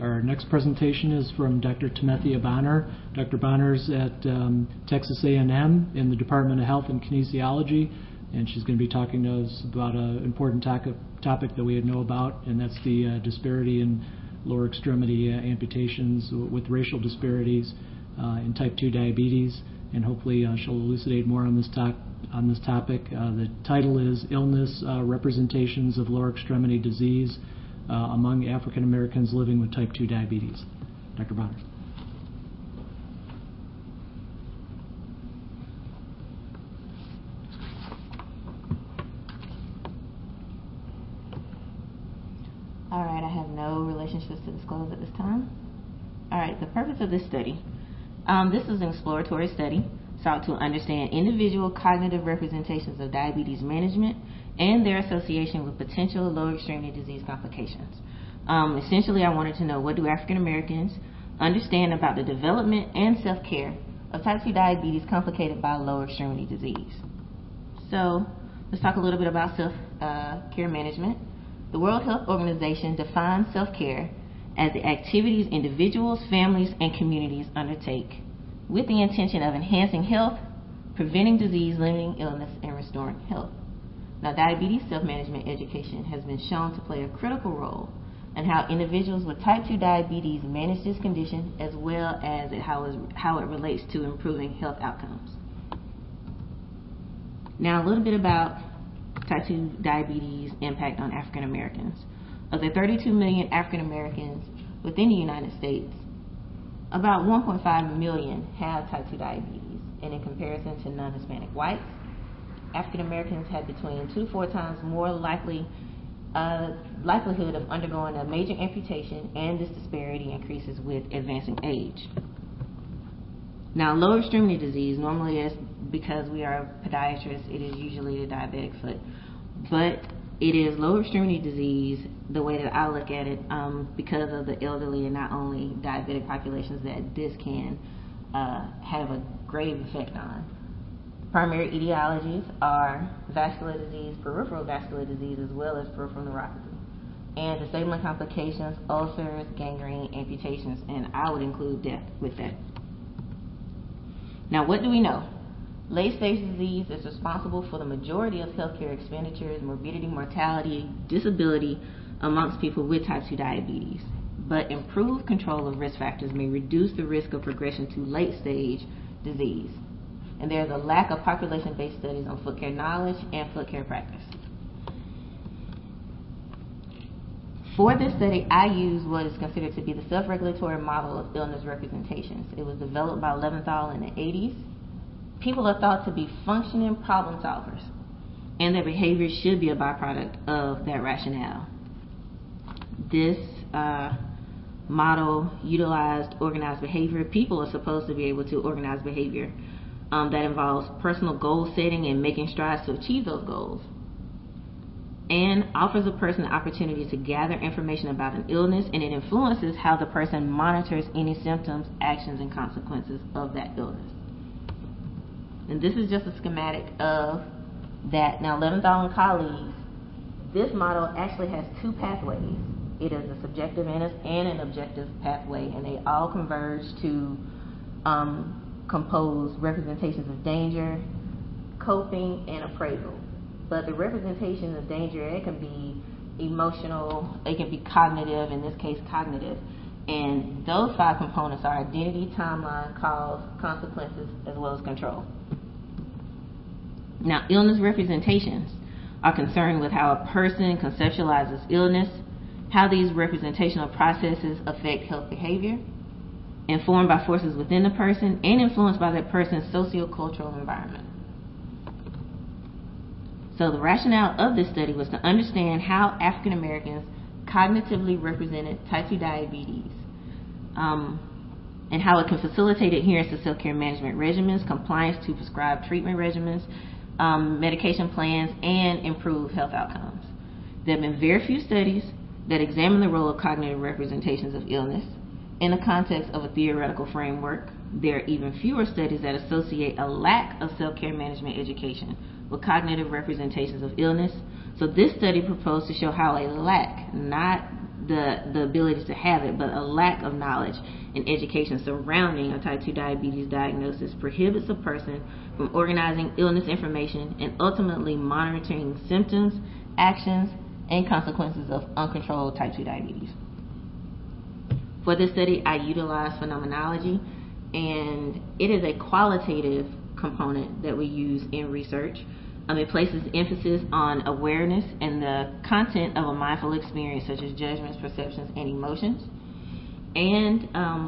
Our next presentation is from Dr. Timethia Bonner. Dr. Bonner's at Texas A&M in the Department of Health and Kinesiology, and she's going to be talking to us about an important topic that we know about, and that's the disparity in lower extremity amputations with racial disparities in type 2 diabetes, and hopefully she'll elucidate more on this topic. The title is Illness Representations of Lower Extremity Disease among African Americans living with type 2 diabetes. Dr. Bonner. All right, I have no relationships to disclose at this time. All right, the purpose of this study. This is an exploratory study sought to understand individual cognitive representations of diabetes management and their association with potential lower extremity disease complications. Essentially, I wanted to know, what do African Americans understand about the development and self-care of type 2 diabetes complicated by lower extremity disease? So let's talk a little bit about self-care management. The World Health Organization defines self-care as the activities individuals, families, and communities undertake with the intention of enhancing health, preventing disease, limiting illness, and restoring health. Now, diabetes self-management education has been shown to play a critical role in how individuals with type 2 diabetes manage this condition, as well as how it relates to improving health outcomes. Now, a little bit about type 2 diabetes impact on African Americans. Of the 32 million African Americans within the United States, about 1.5 million have type 2 diabetes, and in comparison to non-Hispanic whites, African Americans have between 2 to 4 times more likelihood of undergoing a major amputation, and this disparity increases with advancing age. Now, lower extremity disease normally is, because we are podiatrists, it is usually the diabetic foot, but it is lower extremity disease, the way that I look at it, because of the elderly and not only diabetic populations that this can have a grave effect on. Primary etiologies are vascular disease, peripheral vascular disease, as well as peripheral neuropathy. And disabling complications, ulcers, gangrene, amputations, and I would include death with that. Now, what do we know? Late-stage disease is responsible for the majority of healthcare expenditures, morbidity, mortality, disability amongst people with type 2 diabetes. But improved control of risk factors may reduce the risk of progression to late-stage disease. And there's a lack of population-based studies on foot care knowledge and foot care practice. For this study, I used what is considered to be the self-regulatory model of illness representations. It was developed by Leventhal in the 80s. People are thought to be functioning problem solvers, and their behavior should be a byproduct of that rationale. This model utilized organized behavior. People are supposed to be able to organize behavior that involves personal goal setting and making strides to achieve those goals, and offers a person the opportunity to gather information about an illness, and it influences how the person monitors any symptoms, actions, and consequences of that illness. And this is just a schematic of that. Now, Leventhal and colleagues, this model actually has 2 pathways. It is a subjective and an objective pathway, and they all converge to compose representations of danger, coping, and appraisal. But the representation of danger, it can be emotional, it can be cognitive, in this case cognitive. And those 5 components are identity, timeline, cause, consequences, as well as control. Now, illness representations are concerned with how a person conceptualizes illness, how these representational processes affect health behavior, informed by forces within the person, and influenced by that person's sociocultural environment. So the rationale of this study was to understand how African Americans cognitively represented type 2 diabetes, and how it can facilitate adherence to self-care management regimens, compliance to prescribed treatment regimens, medication plans, and improve health outcomes. There have been very few studies that examine the role of cognitive representations of illness in the context of a theoretical framework. There are even fewer studies that associate a lack of self-care management education with cognitive representations of illness. So this study proposed to show how a lack, not the ability to have it, but a lack of knowledge and education surrounding a type 2 diabetes diagnosis prohibits a person from organizing illness information and ultimately monitoring symptoms, actions, and consequences of uncontrolled type 2 diabetes. For this study, I utilized phenomenology, and it is a qualitative component that we use in research. It places emphasis on awareness and the content of a mindful experience, such as judgments, perceptions, and emotions. And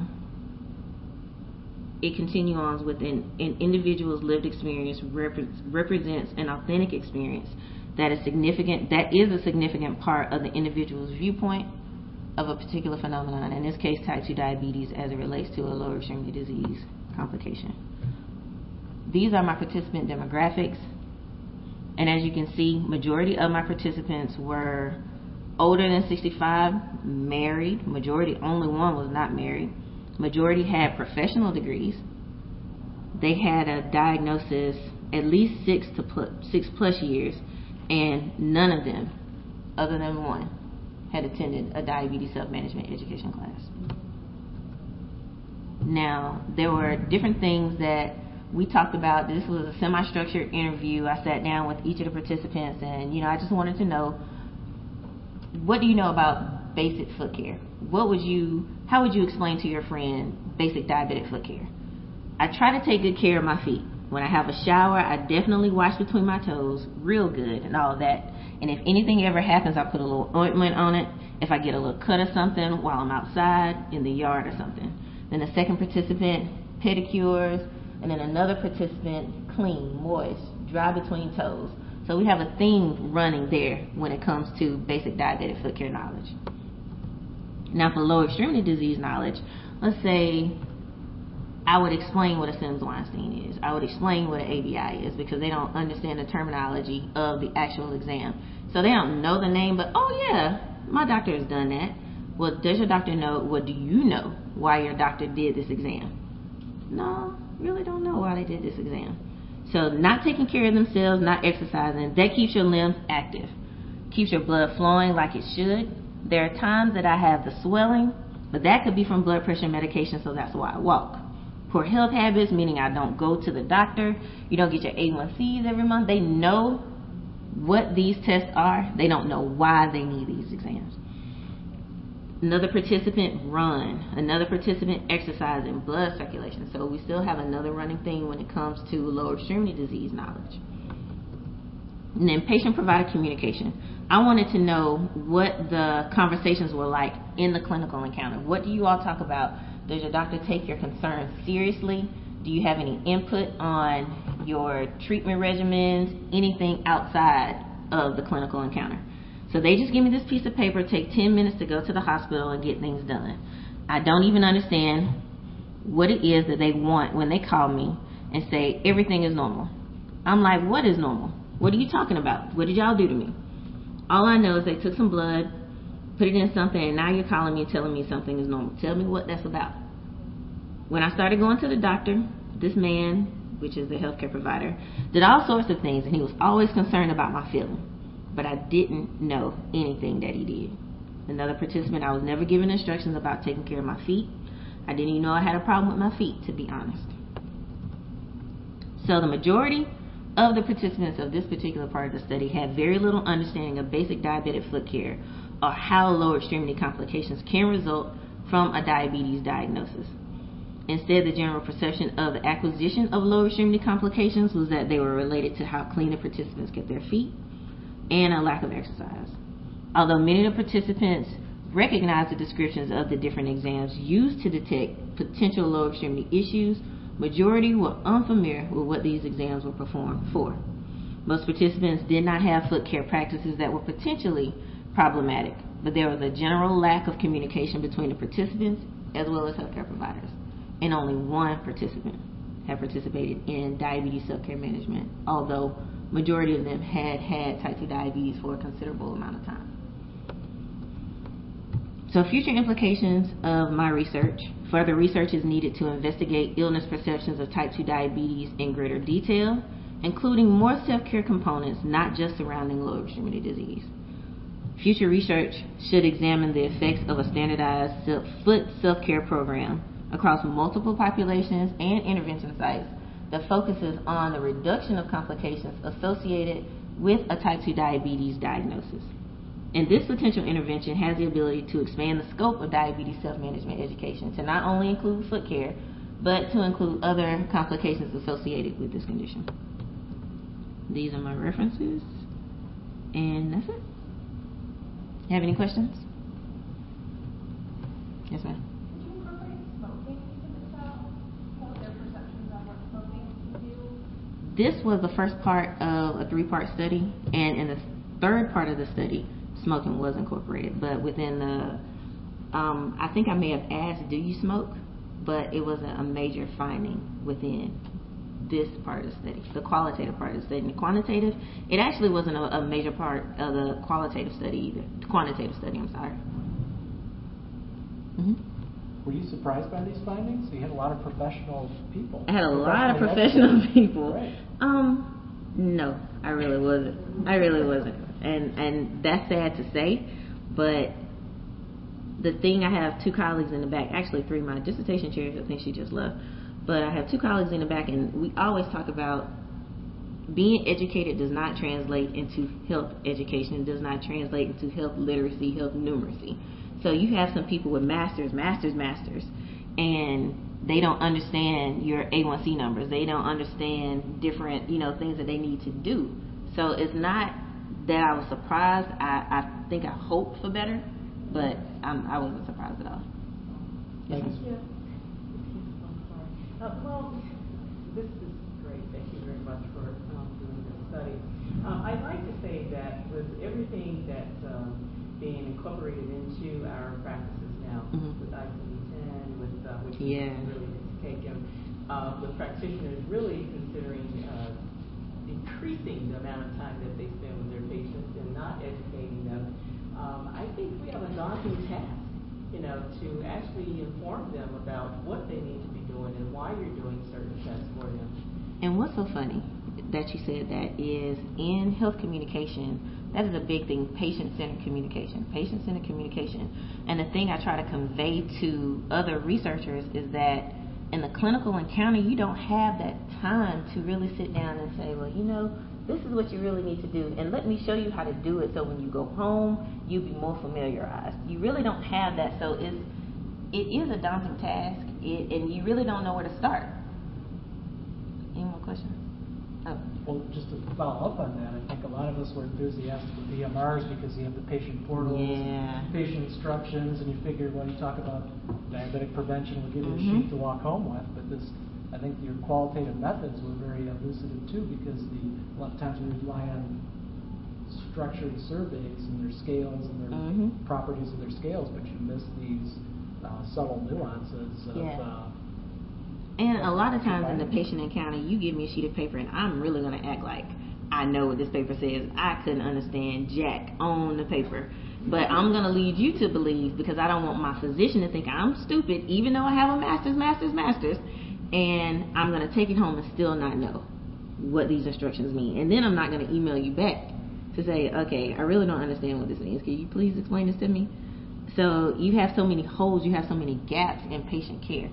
it continues on with an individual's lived experience represents an authentic experience that is a significant part of the individual's viewpoint of a particular phenomenon, in this case type 2 diabetes, as it relates to a lower extremity disease complication. These are my participant demographics, and as you can see, majority of my participants were older than 65, married. Majority, only one was not married. Majority had professional degrees. They had a diagnosis at least 6+ years, and none of them, other than one, had attended a diabetes self-management education class. Now, there were different things that we talked about. This was a semi-structured interview. I sat down with each of the participants, and I just wanted to know, what do you know about basic foot care? How would you explain to your friend basic diabetic foot care? I try to take good care of my feet. When I have a shower, I definitely wash between my toes real good and all that. And if anything ever happens, I put a little ointment on it. If I get a little cut or something while I'm outside in the yard or something. Then the second participant, pedicures. And then another participant, clean, moist, dry between toes. So we have a theme running there when it comes to basic diabetic foot care knowledge. Now for lower extremity disease knowledge, let's say I would explain what a Sims-Weinstein is. I would explain what an ABI is, because they don't understand the terminology of the actual exam. So they don't know the name, but oh yeah, my doctor has done that. Well, does your doctor know, do you know why your doctor did this exam? No, really don't know why they did this exam. So not taking care of themselves, not exercising, that keeps your limbs active, keeps your blood flowing like it should. There are times that I have the swelling, but that could be from blood pressure medication, so that's why I walk. Poor health habits, meaning I don't go to the doctor. You don't get your A1Cs every month. They know what these tests are. They don't know why they need these exams. Another participant, run. Another participant, exercise and blood circulation. So we still have another running thing when it comes to lower extremity disease knowledge. And then patient-provider communication. I wanted to know what the conversations were like in the clinical encounter. What do you all talk about? Does your doctor take your concerns seriously? Do you have any input on your treatment regimens? Anything outside of the clinical encounter? So they just give me this piece of paper, take 10 minutes to go to the hospital and get things done. I don't even understand what it is that they want when they call me and say everything is normal. I'm like, what is normal? What are you talking about? What did y'all do to me? All I know is they took some blood, put it in something, and now you're calling me and telling me something is normal. Tell me what that's about. When I started going to the doctor, this man, which is the healthcare provider, did all sorts of things, and he was always concerned about my feeling. But I didn't know anything that he did. Another participant, I was never given instructions about taking care of my feet. I didn't even know I had a problem with my feet, to be honest. So the majority of the participants of this particular part of the study had very little understanding of basic diabetic foot care or how lower extremity complications can result from a diabetes diagnosis. Instead, the general perception of the acquisition of lower extremity complications was that they were related to how clean the participants kept their feet and a lack of exercise. Although many of the participants recognized the descriptions of the different exams used to detect potential lower extremity issues, majority were unfamiliar with what these exams were performed for. Most participants did not have foot care practices that were potentially problematic, but there was a general lack of communication between the participants as well as healthcare providers. And only one participant had participated in diabetes self-care management, although majority of them had had type 2 diabetes for a considerable amount of time. So future implications of my research. Further research is needed to investigate illness perceptions of type 2 diabetes in greater detail, including more self-care components, not just surrounding lower extremity disease. Future research should examine the effects of a standardized foot self-care program across multiple populations and intervention sites that focuses on the reduction of complications associated with a type 2 diabetes diagnosis. And this potential intervention has the ability to expand the scope of diabetes self-management education to not only include foot care, but to include other complications associated with this condition. These are my references, and that's it. You have any questions? Yes, ma'am. Did you incorporate smoking into the trial? What were their perceptions on what smoking can do? This was the first part of a 3-part study, and in the third part of the study, smoking was incorporated. But within the, I think I may have asked, do you smoke? But it wasn't a major finding within this part of the study, the qualitative part of the study. And the quantitative, it actually wasn't a major part of the qualitative study either. Quantitative study, I'm sorry. Mm-hmm. Were you surprised by these findings? You had a lot of professional people. I had a lot of professional people. Right. No, I really wasn't. And that's sad to say, but the thing, I have 2 colleagues in the back, actually 3, my dissertation chair, I think she just left, but I have 2 colleagues in the back, and we always talk about being educated does not translate into health education, does not translate into health literacy, health numeracy. So you have some people with masters, and they don't understand your A1C numbers. They don't understand different, things that they need to do. So it's not that I was surprised. I think I hoped for better, but I wasn't surprised at all. Yes, Thank you. Well, this is great. Thank you very much for doing this study. I'd like to say that with everything that's being incorporated into our practices now, with ICD-10, with which is really taken, with practitioners really considering decreasing the amount of time that they spend with their patients and not educating them. I think we have a daunting task, to actually inform them about what they need to be doing and why you're doing certain tests for them. And what's so funny that you said that is in health communication, that is a big thing, patient-centered communication. And the thing I try to convey to other researchers is that in the clinical encounter, you don't have that time to really sit down and say, well, this is what you really need to do, and let me show you how to do it so when you go home, you'll be more familiarized. You really don't have that, so it is a daunting task, and you really don't know where to start. Any more questions? Oh. Well, just to follow up on that, I think a lot of us were enthusiastic with EMRs because you have the patient portals, patient instructions, and you figure, well, you talk about diabetic prevention, we'll give you a sheet to walk home with, but I think your qualitative methods were very elucidative too, because a lot of times we rely on structured surveys and their scales and their properties of their scales, but you miss these subtle nuances of and a lot of times in the patient encounter, you give me a sheet of paper and I'm really going to act like I know what this paper says. I couldn't understand jack on the paper. But I'm going to lead you to believe, because I don't want my physician to think I'm stupid, even though I have a master's, and I'm going to take it home and still not know what these instructions mean. And then I'm not going to email you back to say, okay, I really don't understand what this means. Can you please explain this to me? So you have so many holes, you have so many gaps in patient care.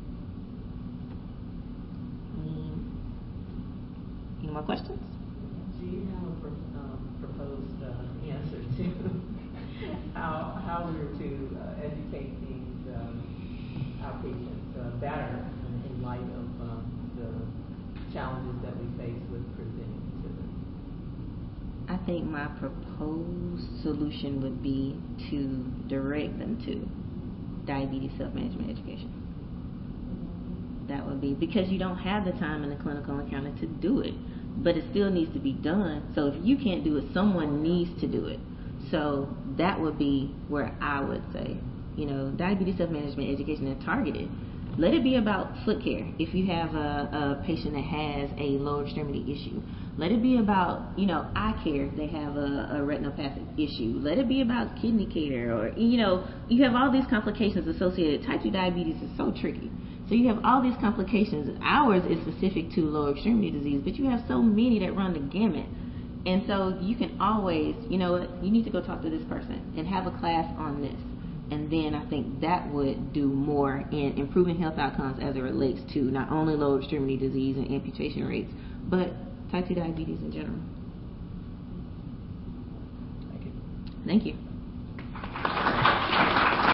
Any more questions? Do you have a proposed answer to how we're to educate these our patients better in light of the challenges that we face with presenting to them? I think my proposed solution would be to direct them to diabetes self-management education. That would be, because you don't have the time in the clinical encounter to do it, but it still needs to be done. So if you can't do it, someone needs to do it. So that would be where I would say, diabetes self-management education is targeted. Let it be about foot care. If you have a patient that has a lower extremity issue, let it be about, eye care. They have a retinopathic issue. Let it be about kidney care, or, you have all these complications associated. Type 2 diabetes is so tricky. So you have all these complications. Ours is specific to lower extremity disease, but you have so many that run the gamut. And so you can always, you know what, you need to go talk to this person and have a class on this. And then I think that would do more in improving health outcomes as it relates to not only lower extremity disease and amputation rates, but type 2 diabetes in general. Thank you. Thank you.